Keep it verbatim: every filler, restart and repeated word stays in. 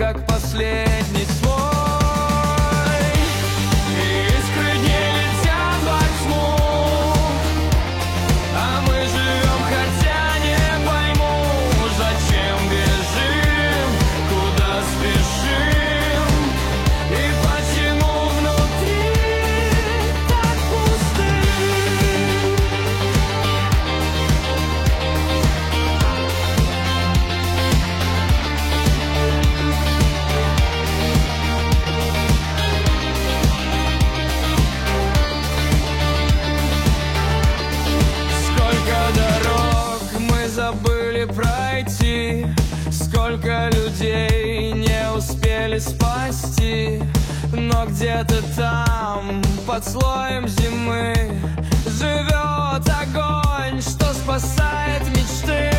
как последний свой. Искры не летят во тьму, а мы живем, хотя не пойму, зачем бежим, куда спешим, и почему внутри так пусто. Забыли пройти, сколько людей не успели спасти, но где-то там, под слоем зимы, живет огонь, что спасает мечты.